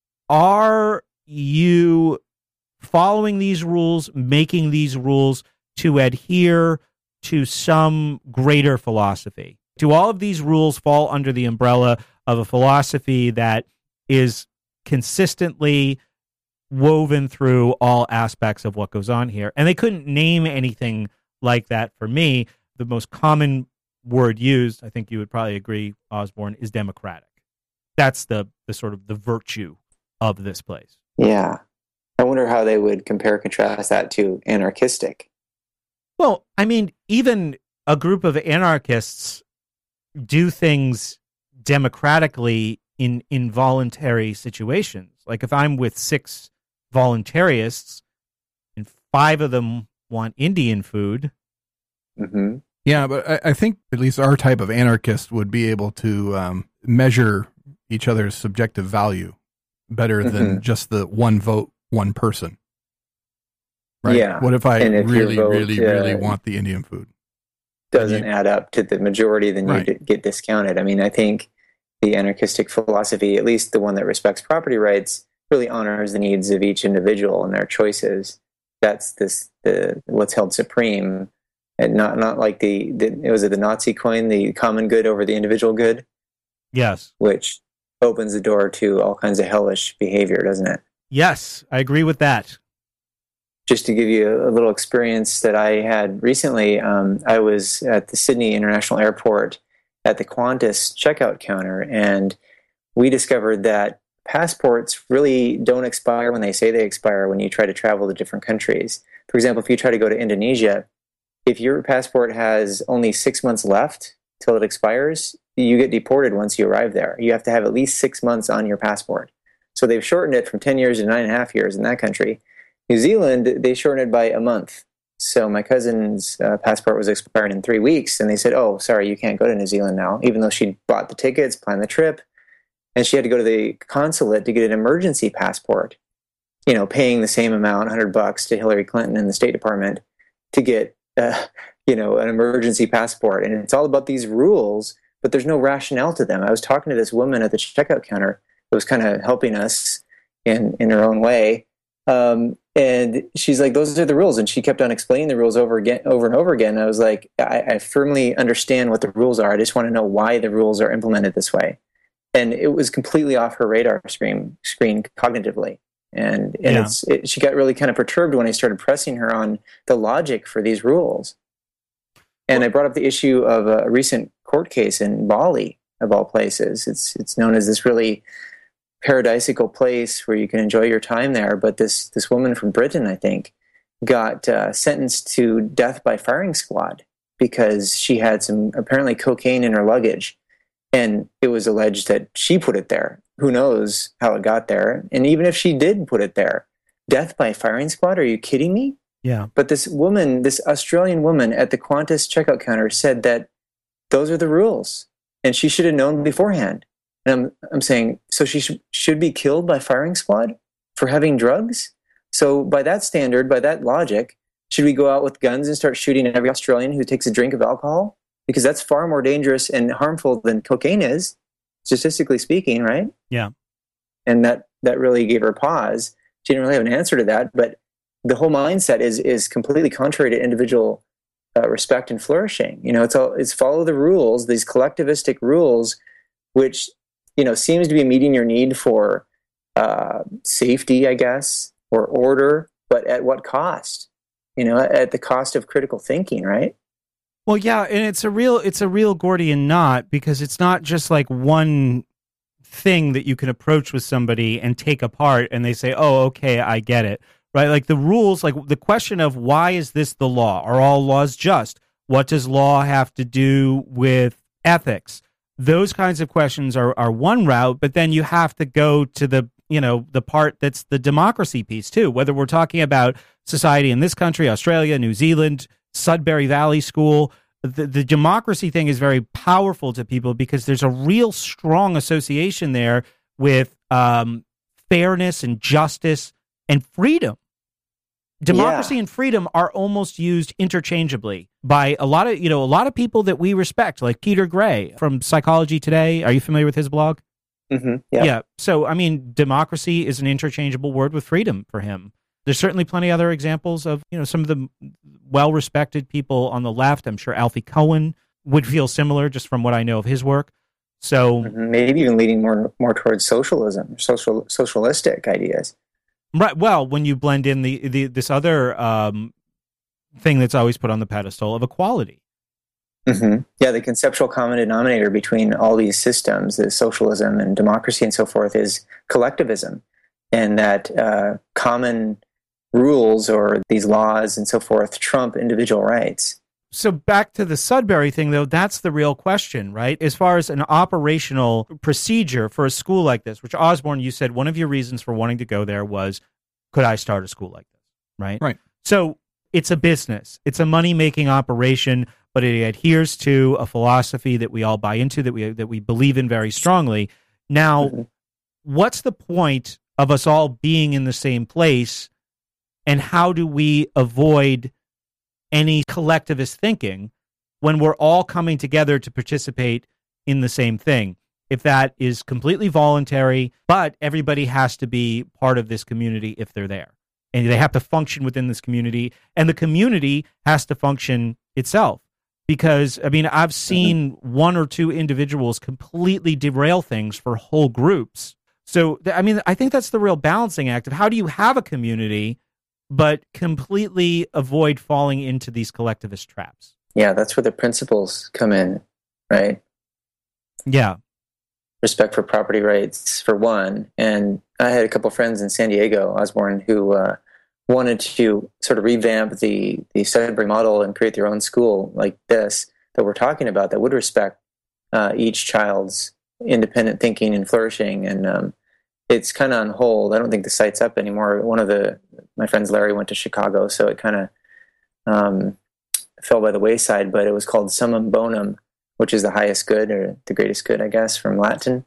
are you following these rules, making these rules to adhere to some greater philosophy? Do all of these rules fall under the umbrella of a philosophy that is consistently woven through all aspects of what goes on here? And they couldn't name anything like that for me. The most common word used, I think you would probably agree, Osborne, is democratic. That's the sort of the virtue of this place. Yeah. I wonder how they would compare and contrast that to anarchistic. Well, I mean, even a group of anarchists do things democratically in involuntary situations. Like if I'm with 6 voluntarists and 5 of them want Indian food. Mm-hmm. Yeah, but I think at least our type of anarchist would be able to measure each other's subjective value better than just the one vote, one person. Right? Yeah. What if I And if your really, vote, really want the Indian food? doesn't add up to the majority, then you get discounted. I mean, I think the anarchistic philosophy, at least the one that respects property rights, really honors the needs of each individual and their choices. That's what's held supreme, and not like was it the Nazi coin, the common good over the individual good? Yes. Which opens the door to all kinds of hellish behavior, doesn't it? Yes, I agree with that. Just to give you a little experience that I had recently, I was at the Sydney International Airport at the Qantas checkout counter, and we discovered that passports really don't expire when they say they expire when you try to travel to different countries. For example, if you try to go to Indonesia, if your passport has only 6 months left till it expires, you get deported once you arrive there. You have to have at least 6 months on your passport. So they've shortened it from 10 years to 9.5 years in that country. New Zealand, they shortened it by a month. So my cousin's passport was expiring in 3 weeks, and they said, oh, sorry, you can't go to New Zealand now, even though she'd bought the tickets, planned the trip, and she had to go to the consulate to get an emergency passport, paying the same amount, $100 to Hillary Clinton in the State Department to get, an emergency passport. And it's all about these rules, but there's no rationale to them. I was talking to this woman at the checkout counter who was kind of helping us in her own way. And she's like, those are the rules. And she kept on explaining the rules over and over again. I was like, I firmly understand what the rules are. I just want to know why the rules are implemented this way. And it was completely off her radar screen cognitively. And she got really kind of perturbed when I started pressing her on the logic for these rules. And I brought up the issue of a recent court case in Bali, of all places. It's known as this really paradisical place where you can enjoy your time there. But this woman from Britain, I think, got sentenced to death by firing squad because she had some apparently cocaine in her luggage. And it was alleged that she put it there. Who knows how it got there? And even if she did put it there, death by firing squad? Are you kidding me? Yeah. But this woman, this Australian woman at the Qantas checkout counter said that those are the rules. And she should have known beforehand. And I'm saying, so she should be killed by firing squad for having drugs? So by that standard, by that logic, should we go out with guns and start shooting every Australian who takes a drink of alcohol? Because that's far more dangerous and harmful than cocaine is, statistically speaking, right? Yeah. And that really gave her pause. She didn't really have an answer to that, but the whole mindset is completely contrary to individual respect and flourishing. It's follow the rules, these collectivistic rules, which seems to be meeting your need for safety, I guess, or order, but at what cost? At the cost of critical thinking, right? Well, yeah, and it's a real Gordian knot, because it's not just like one thing that you can approach with somebody and take apart and they say, oh, okay, I get it, right? Like the rules, like the question of why is this the law? Are all laws just? What does law have to do with ethics? Those kinds of questions are one route, but then you have to go to the part that's the democracy piece too, whether we're talking about society in this country, Australia, New Zealand, Sudbury Valley School. The democracy thing is very powerful to people because there's a real strong association there with fairness and justice and freedom. Democracy and freedom are almost used interchangeably by a lot of people that we respect, like Peter Gray from Psychology Today. Are you familiar with his blog? Mm-hmm. Yeah. So, I mean, democracy is an interchangeable word with freedom for him. There's certainly plenty other examples of, some of the well-respected people on the left. I'm sure Alfie Cohen would feel similar just from what I know of his work. So maybe even leaning more towards socialism, socialistic ideas. Right. Well, when you blend in this other thing that's always put on the pedestal of equality. Mm-hmm. Yeah, the conceptual common denominator between all these systems, the socialism and democracy and so forth, is collectivism, and that common rules or these laws and so forth trump individual rights. So back to the Sudbury thing, though, that's the real question, right? As far as an operational procedure for a school like this, which Osborne, you said one of your reasons for wanting to go there was, could I start a school like this, right? Right. So it's a business. It's a money-making operation, but it adheres to a philosophy that we all buy into, that we believe in very strongly. Now, what's the point of us all being in the same place, and how do we avoid any collectivist thinking when we're all coming together to participate in the same thing? If that is completely voluntary, but everybody has to be part of this community if they're there. And they have to function within this community, and the community has to function itself. Because, I mean, I've seen one or two individuals completely derail things for whole groups. So, I mean, I think that's the real balancing act of how do you have a community but completely avoid falling into these collectivist traps? Yeah, that's where the principles come in, right? Yeah. Respect for property rights, for one. And I had a couple friends in San Diego, Osborne, who wanted to sort of revamp the Sudbury model and create their own school like this that we're talking about that would respect each child's independent thinking and flourishing. And it's kind of on hold. I don't think the site's up anymore. My friends, Larry, went to Chicago, so it kind of fell by the wayside, but it was called Summum Bonum, which is the highest good or the greatest good, I guess, from Latin.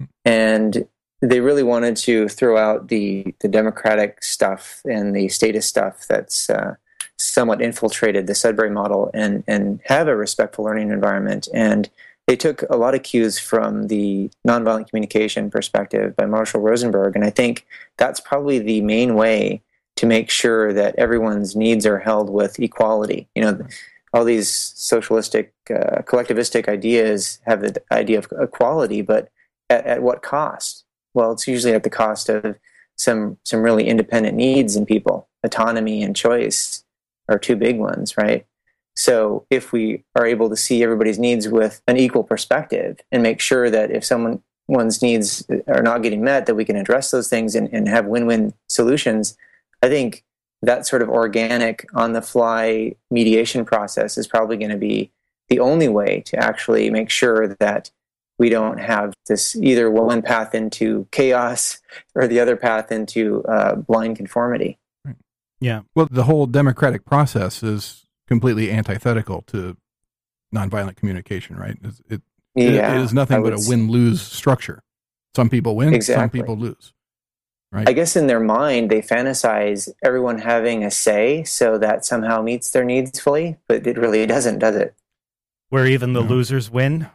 And they really wanted to throw out the democratic stuff and the statist stuff that's somewhat infiltrated the Sudbury model and have a respectful learning environment. And they took a lot of cues from the nonviolent communication perspective by Marshall Rosenberg. And I think that's probably the main way to make sure that everyone's needs are held with equality. You know, all these socialistic, collectivistic ideas have the idea of equality, but at what cost? Well, it's usually at the cost of some really independent needs in people. Autonomy and choice are two big ones, right? So if we are able to see everybody's needs with an equal perspective and make sure that if someone's needs are not getting met, that we can address those things and have win-win solutions, I think that sort of organic, on-the-fly mediation process is probably going to be the only way to actually make sure that we don't have this either one path into chaos or the other path into blind conformity. Yeah. Well, the whole democratic process is completely antithetical to nonviolent communication, right? It is nothing but a win-lose structure. Some people win, some people lose. Right? I guess in their mind, they fantasize everyone having a say so that somehow meets their needs fully, but it really doesn't, does it? Where even the losers win?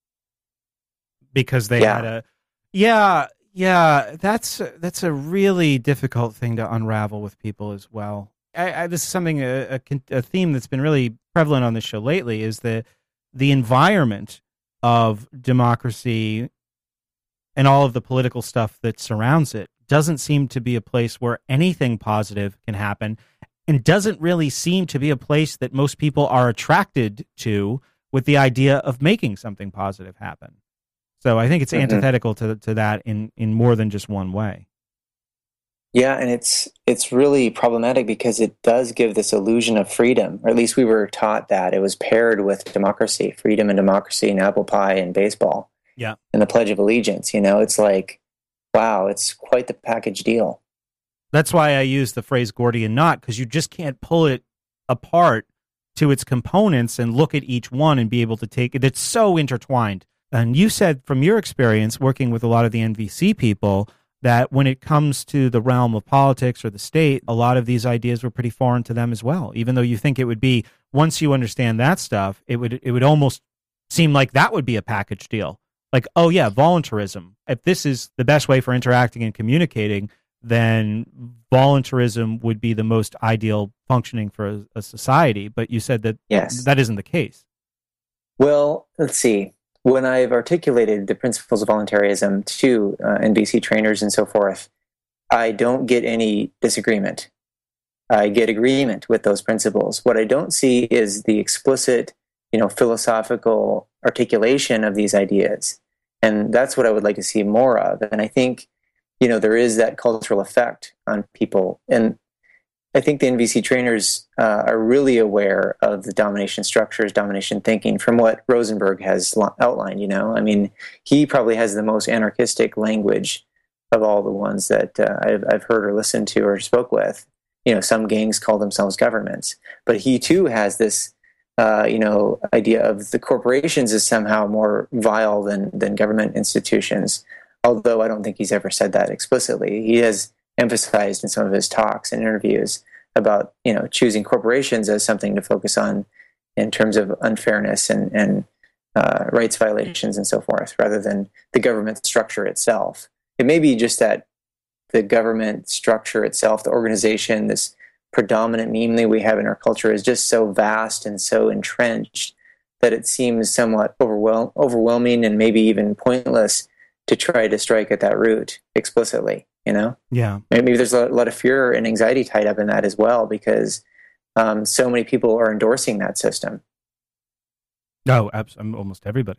Because they had a... Yeah, that's a really difficult thing to unravel with people as well. This is something, a theme that's been really prevalent on this show lately, is the environment of democracy and all of the political stuff that surrounds it doesn't seem to be a place where anything positive can happen, and doesn't really seem to be a place that most people are attracted to with the idea of making something positive happen. So I think it's antithetical to that in more than just one way. Yeah, and it's really problematic because it does give this illusion of freedom, or at least we were taught that. It was paired with democracy, freedom and democracy and apple pie and baseball. Yeah. And the Pledge of Allegiance, it's like, wow, it's quite the package deal. That's why I use the phrase Gordian knot, because you just can't pull it apart to its components and look at each one and be able to take it. It's so intertwined. And you said from your experience working with a lot of the NVC people that when it comes to the realm of politics or the state, a lot of these ideas were pretty foreign to them as well. Even though you think it would be, once you understand that stuff, it would almost seem like that would be a package deal. Like, oh yeah, voluntarism. If this is the best way for interacting and communicating, then voluntarism would be the most ideal functioning for a society. But you said that that isn't the case. Well, let's see. When I've articulated the principles of voluntarism to NVC trainers and so forth, I don't get any disagreement. I get agreement with those principles. What I don't see is the explicit, philosophical articulation of these ideas. And that's what I would like to see more of. And I think, there is that cultural effect on people. And I think the NVC trainers are really aware of the domination structures, domination thinking from what Rosenberg has outlined, I mean, he probably has the most anarchistic language of all the ones that I've heard or listened to or spoke with. Some gangs call themselves governments, but he too has this, idea of the corporations is somehow more vile than government institutions. although I don't think he's ever said that explicitly. He has emphasized in some of his talks and interviews about, choosing corporations as something to focus on in terms of unfairness and rights violations and so forth, rather than the government structure itself. It may be just that the government structure itself, the organization, this predominant meme that we have in our culture is just so vast and so entrenched that it seems somewhat overwhelming and maybe even pointless to try to strike at that root explicitly, Yeah. Maybe there's a lot of fear and anxiety tied up in that as well, because so many people are endorsing that system. Oh, absolutely. Almost everybody.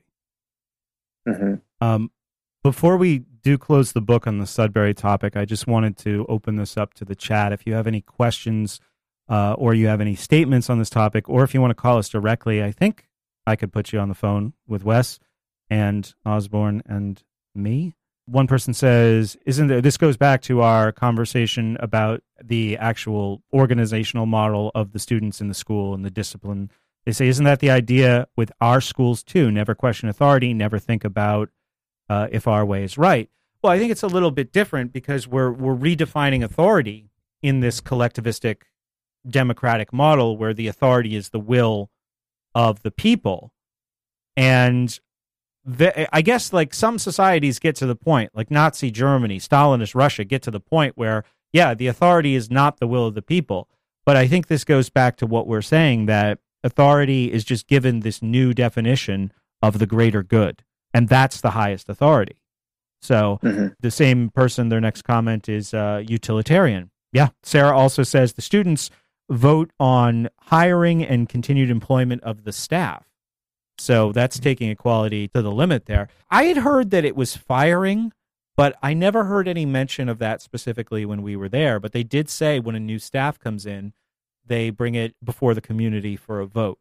Mm-hmm. Before we do close the book on the Sudbury topic, I just wanted to open this up to the chat. If you have any questions or you have any statements on this topic, or if you want to call us directly, I think I could put you on the phone with Wes and Osborne and me. One person says, this goes back to our conversation about the actual organizational model of the students in the school and the discipline. They say, isn't that the idea with our schools too? Never question authority, never think about if our way is right. Well, I think it's a little bit different because we're redefining authority in this collectivistic democratic model where the authority is the will of the people. And I guess like some societies get to the point, like Nazi Germany, Stalinist Russia, get to the point where, yeah, the authority is not the will of the people. But I think this goes back to what we're saying, that authority is just given this new definition of the greater good. And that's the highest authority. So the same person, their next comment is utilitarian. Yeah. Sarah also says the students vote on hiring and continued employment of the staff. So that's taking equality to the limit there. I had heard that it was firing, but I never heard any mention of that specifically when we were there. But they did say when a new staff comes in, they bring it before the community for a vote.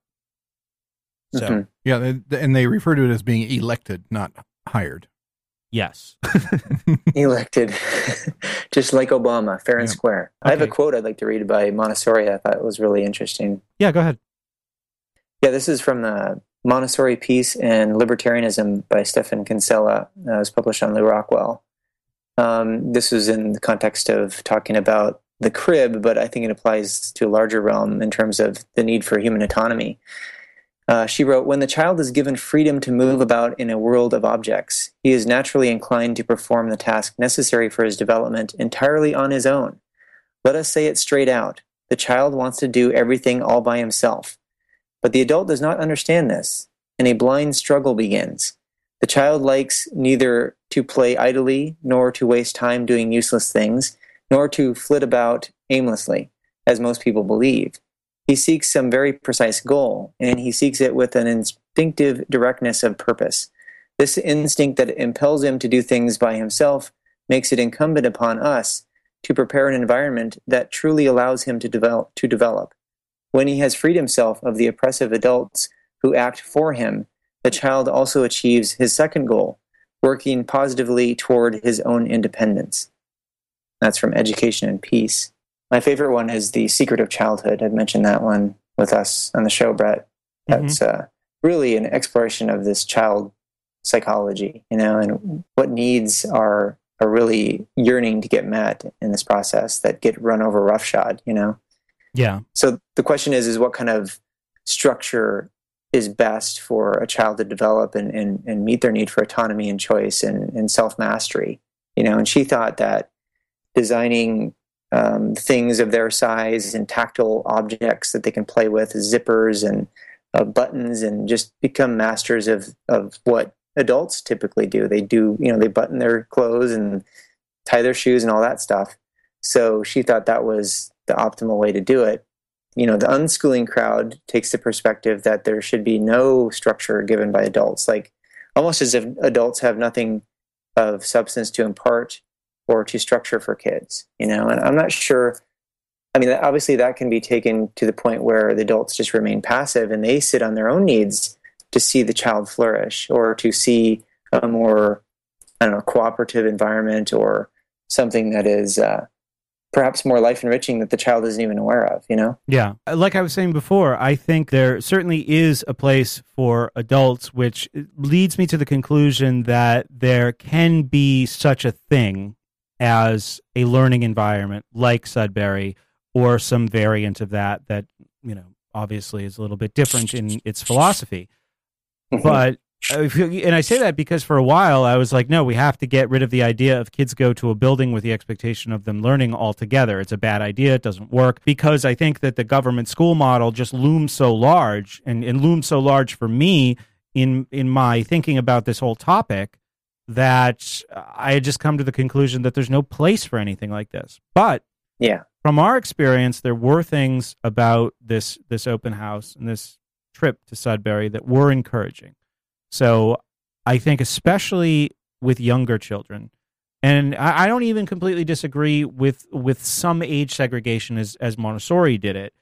So yeah, and they refer to it as being elected, not hired. Yes. Elected, just like Obama, fair and square. I have a quote I'd like to read by Montessori. I thought it was really interesting. Yeah, go ahead. Yeah, this is from the Montessori Peace and Libertarianism by Stephen Kinsella. It was published on Lew Rockwell. This was in the context of talking about the crib, but I think it applies to a larger realm in terms of the need for human autonomy. She wrote, when the child is given freedom to move about in a world of objects, he is naturally inclined to perform the task necessary for his development entirely on his own. Let us say it straight out. The child wants to do everything all by himself. But the adult does not understand this, and a blind struggle begins. The child likes neither to play idly, nor to waste time doing useless things, nor to flit about aimlessly, as most people believe. He seeks some very precise goal, and he seeks it with an instinctive directness of purpose. This instinct that impels him to do things by himself makes it incumbent upon us to prepare an environment that truly allows him to develop. When he has freed himself of the oppressive adults who act for him, the child also achieves his second goal, working positively toward his own independence. That's from Education and Peace. My favorite one is The Secret of Childhood. I've mentioned that one with us on the show, Brett. That's really an exploration of this child psychology, and what needs are really yearning to get met in this process that get run over roughshod, Yeah. So the question is what kind of structure is best for a child to develop and meet their need for autonomy and choice and self-mastery, and she thought that designing things of their size and tactile objects that they can play with, zippers and buttons, and just become masters of what adults typically do. They button their clothes and tie their shoes and all that stuff. So she thought that was the optimal way to do it. The unschooling crowd takes the perspective that there should be no structure given by adults, like almost as if adults have nothing of substance to impart or to structure for kids, and I'm not sure. I mean, obviously that can be taken to the point where the adults just remain passive and they sit on their own needs to see the child flourish or to see a more, cooperative environment or something that is perhaps more life enriching that the child isn't even aware of, you know? Yeah. Like I was saying before, I think there certainly is a place for adults, which leads me to the conclusion that there can be such a thing as a learning environment like Sudbury or some variant of that, you know, obviously is a little bit different in its philosophy. But and I say that because for a while I was like, no, we have to get rid of the idea of kids go to a building with the expectation of them learning altogether. It's a bad idea. It doesn't work, because I think that the government school model just looms so large and looms so large for me in my thinking about this whole topic that I had just come to the conclusion that there's no place for anything like this. But yeah, from our experience, there were things about this open house and this trip to Sudbury that were encouraging. So I think especially with younger children, and I don't even completely disagree with some age segregation as Montessori did it,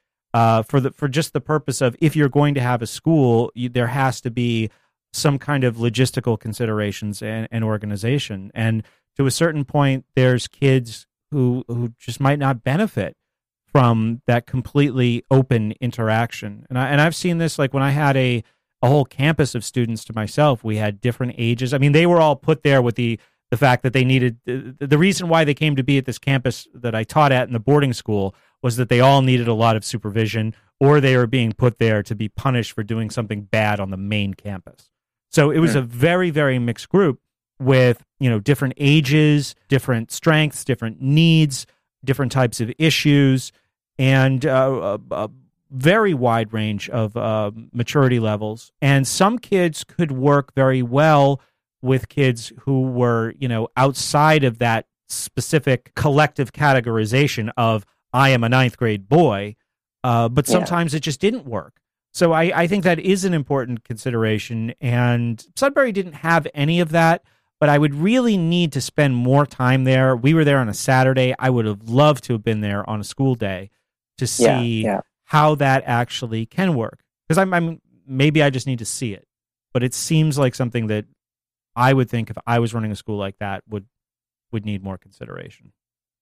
for just the purpose of, if you're going to have a school, there has to be some kind of logistical considerations and organization. And to a certain point, there's kids who just might not benefit from that completely open interaction. And I've seen this, like when I had a whole campus of students to myself, we had different ages. I mean, they were all put there with the fact that they needed, the reason why they came to be at this campus that I taught at in the boarding school was that they all needed a lot of supervision, or they were being put there to be punished for doing something bad on the main campus. So it was a very, very mixed group with, you know, different ages, different strengths, different needs, different types of issues, and a very wide range of maturity levels. And some kids could work very well with kids who were, you know, outside of that specific collective categorization of, I am a ninth grade boy, but sometimes it just didn't work. So I think that is an important consideration, and Sudbury didn't have any of that, but I would really need to spend more time there. We were there on a Saturday. I would have loved to have been there on a school day to see how that actually can work. Because I'm maybe I just need to see it, but it seems like something that I would think, if I was running a school like that, would need more consideration.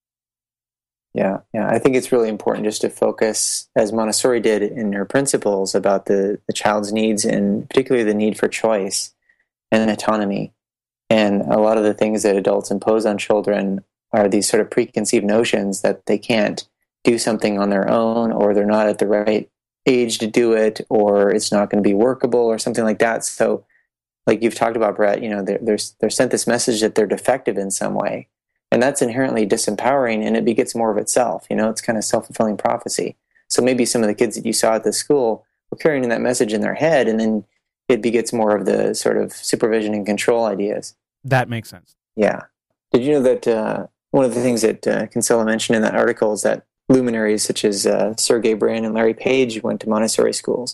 Yeah. I think it's really important just to focus, as Montessori did in her principles, about the child's needs, and particularly the need for choice and autonomy. And a lot of the things that adults impose on children are these sort of preconceived notions that they can't do something on their own, or they're not at the right age to do it, or it's not going to be workable, or something like that. So, like you've talked about, Brett, you know, they're sent this message that they're defective in some way. And that's inherently disempowering, and it begets more of itself. You know, it's kind of self-fulfilling prophecy. So maybe some of the kids that you saw at the school were carrying that message in their head, and then it begets more of the sort of supervision and control ideas. That makes sense. Yeah. Did you know that one of the things that Kinsella mentioned in that article is that luminaries such as Sergey Brin and Larry Page went to Montessori schools,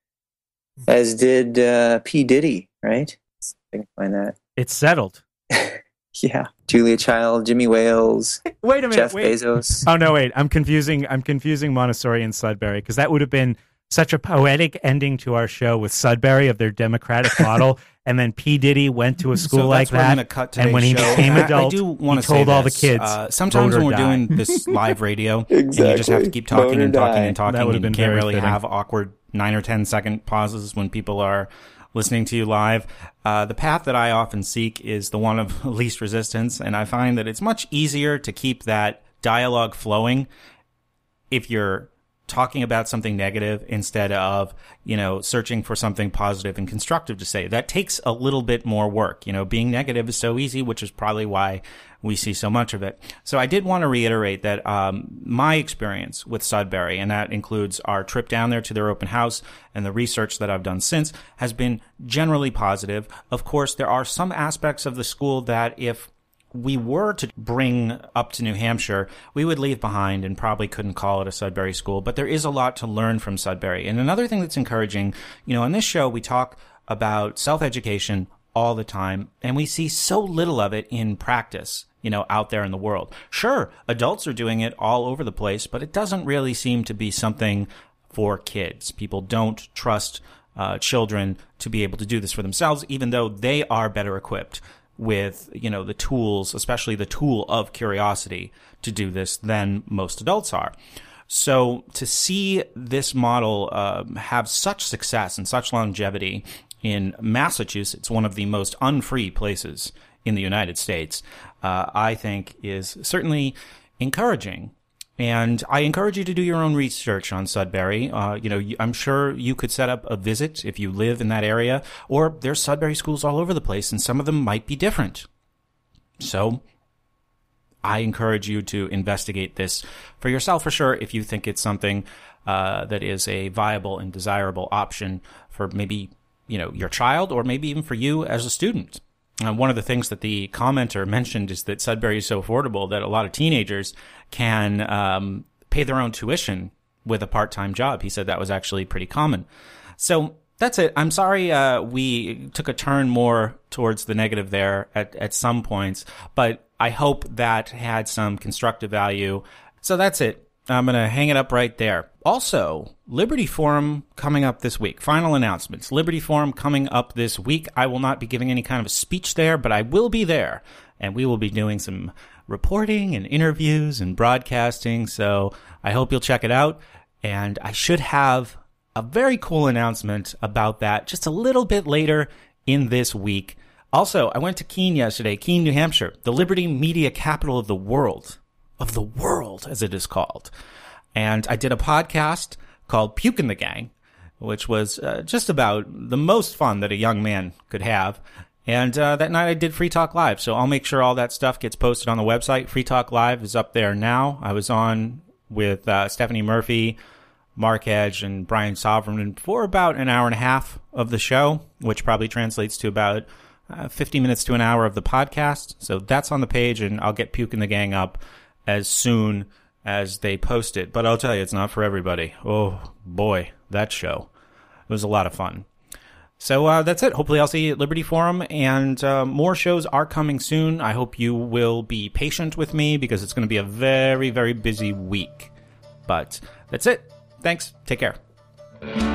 as did P. Diddy, right? I can find that. It's settled. Yeah, Julia Child, Jimmy Wales. Wait a minute, Jeff Bezos. Oh no, wait! I'm confusing Montessori and Sudbury, because that would have been such a poetic ending to our show with Sudbury of their democratic model, and then P. Diddy went to a school like that, and when he became adult, he told all the kids. Sometimes when we're doing this live radio, and you just have to keep talking and talking and talking, and you can't really have awkward 9 or 10 second pauses when people are listening to you live. The path that I often seek is the one of least resistance, and I find that it's much easier to keep that dialogue flowing if you're talking about something negative instead of, you know, searching for something positive and constructive to say. That takes a little bit more work. You know, being negative is so easy, which is probably why we see so much of it. So I did want to reiterate that my experience with Sudbury, and that includes our trip down there to their open house and the research that I've done since, has been generally positive. Of course, there are some aspects of the school that if we were to bring up to New Hampshire, we would leave behind and probably couldn't call it a Sudbury school. But there is a lot to learn from Sudbury. And another thing that's encouraging, you know, on this show, we talk about self-education all the time, and we see so little of it in practice, you know, out there in the world. Sure, adults are doing it all over the place, but it doesn't really seem to be something for kids. People don't trust children to be able to do this for themselves, even though they are better equipped. with, the tools, especially the tool of curiosity, to do this than most adults are. So to see this model have such success and such longevity in Massachusetts, one of the most unfree places in the United States, I think is certainly encouraging. And I encourage you to do your own research on Sudbury. I'm sure you could set up a visit if you live in that area, or there's Sudbury schools all over the place, and some of them might be different. So I encourage you to investigate this for yourself for sure if you think it's something that is a viable and desirable option for maybe, your child, or maybe even for you as a student. One of the things that the commenter mentioned is that Sudbury is so affordable that a lot of teenagers can pay their own tuition with a part-time job. He said that was actually pretty common. So that's it. I'm sorry we took a turn more towards the negative there at some points, but I hope that had some constructive value. So that's it. I'm going to hang it up right there. Also, Liberty Forum coming up this week. Final announcements. Liberty Forum coming up this week. I will not be giving any kind of a speech there, but I will be there. And we will be doing some reporting and interviews and broadcasting. So I hope you'll check it out. And I should have a very cool announcement about that just a little bit later in this week. Also, I went to Keene yesterday, Keene, New Hampshire, the Liberty Media capital of the world, as it is called. And I did a podcast called Puke in the Gang, which was just about the most fun that a young man could have. And that night I did Free Talk Live, so I'll make sure all that stuff gets posted on the website. Free Talk Live is up there now. I was on with Stephanie Murphy, Mark Edge, and Brian Sovereign for about an hour and a half of the show, which probably translates to about 50 minutes to an hour of the podcast. So that's on the page, and I'll get Puke in the Gang up as soon as they post it. But I'll tell you, it's not for everybody. Oh, boy, that show. It was a lot of fun. So that's it. Hopefully I'll see you at Liberty Forum, and more shows are coming soon. I hope you will be patient with me because it's going to be a very, very busy week. But that's it. Thanks. Take care.